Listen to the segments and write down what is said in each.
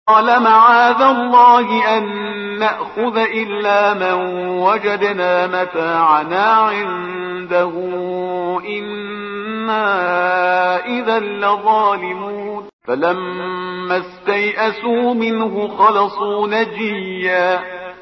قال معاذ الله أن نأخذ إلا من وجدنا متاعنا عنده إنا إذا لظالمون. فلما استيئسوا منه خلصوا نجيا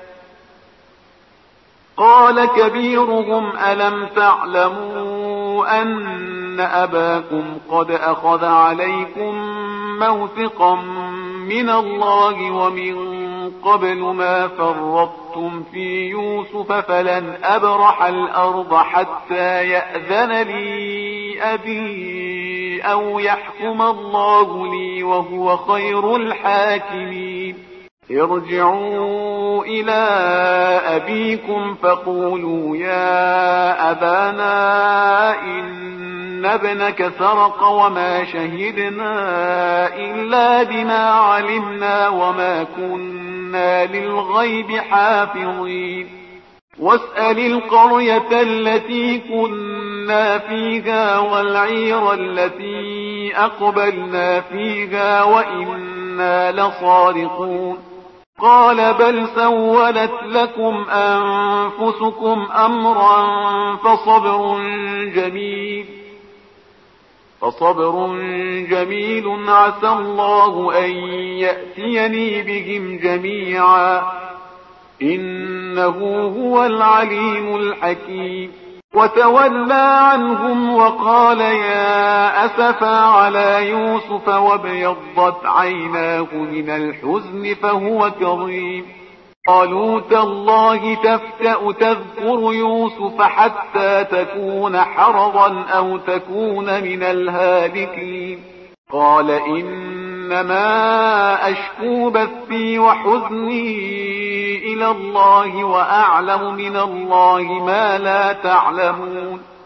قال كبيرهم ألم تعلموا أن أباكم قد أخذ عليكم موثقا من الله ومن قبل ما فرطتم في يوسف فلن أبرح الأرض حتى يأذن لي أبي أو يحكم الله لي وهو خير الحاكمين. ارجعوا إلى أبيكم فقولوا يا أبانا إن ابنك سرق وما شهدنا إلا بما علمنا وما كنا للغيب حافظين. واسأل القرية التي كنا فيها والعير التي أقبلنا فيها وإنا لصادقون. قال بل سولت لكم أنفسكم أمرا فصبر جميل عسى الله أن يأتيني بهم جميعا إنه هو العليم الحكيم. وتولى عنهم وقال يا أسفا على يوسف وابيضت عيناه من الحزن فهو كظيم. قالوا تالله تفتأ تذكر يوسف حتى تكون حرضا أو تكون من الهالكين. قال إنما أشكو بثي وحزني إلى الله وأعلم من الله ما لا تعلمون.